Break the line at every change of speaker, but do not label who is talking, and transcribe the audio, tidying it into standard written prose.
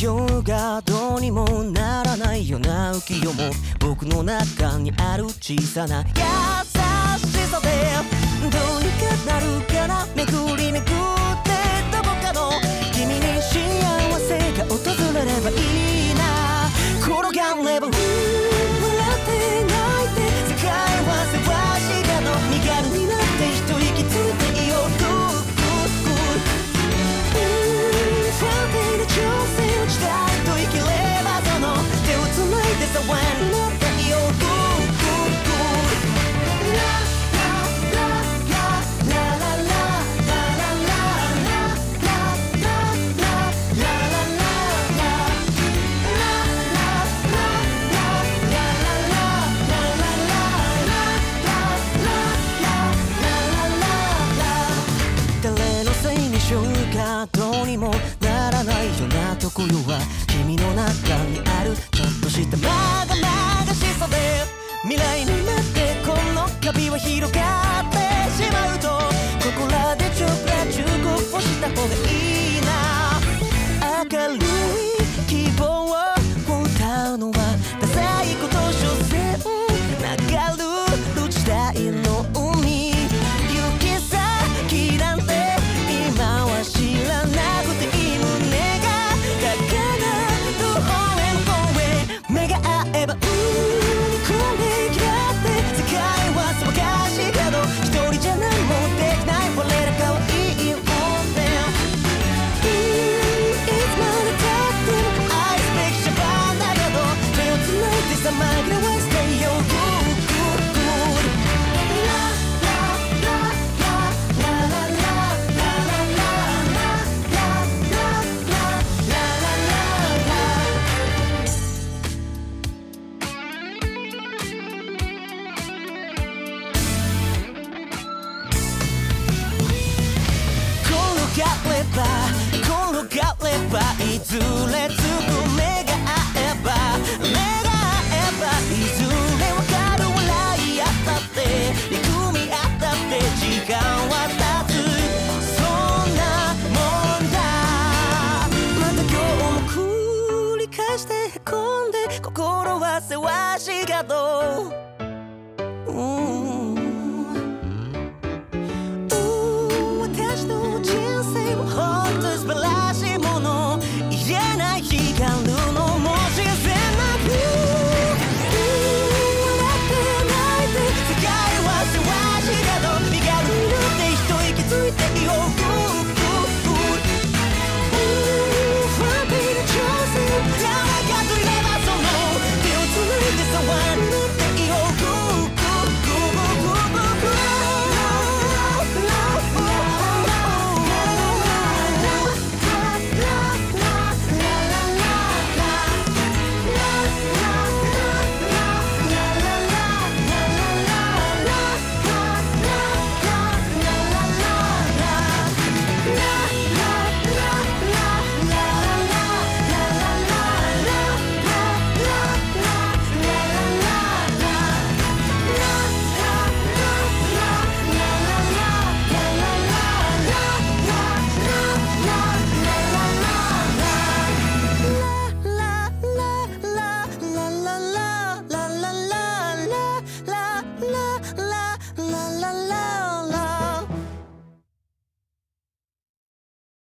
ようがどうにもならないような浮世も僕の中にある小さな優しさでどうにかなるから巡り巡ってどこかの君に幸せが訪れればいいな転がれば笑って泣いて世界はせわしがの身軽になって一息ついていよう不安定な挑戦をしたいと生きればその手をつないで沢になっていよう誰のせいにしようかどうにもならないようなところは君の中にあるちょっとしたまがまがしさで未来になってこのカビは広がってしまうとここらでちょっと忠告をした方がいいな明るい希望を歌うのはダサいこと所詮流る時代の海行き先なんて今は知らなくていい胸が高鳴る方へ向こうへ目が合えばこれ嫌って世界は騒がしいけど一人じゃ何もできない我ら可愛いよいつまでたっても愛すべきシャバだけど手をつないでさ紛らわせてよ転がればいずれつく目が合えばいずれわかる笑い合ったって憎み合ったって時間は経つそんなもんだまた今日も繰り返してへこんで心はせわしがど私の人生は本当素晴らしい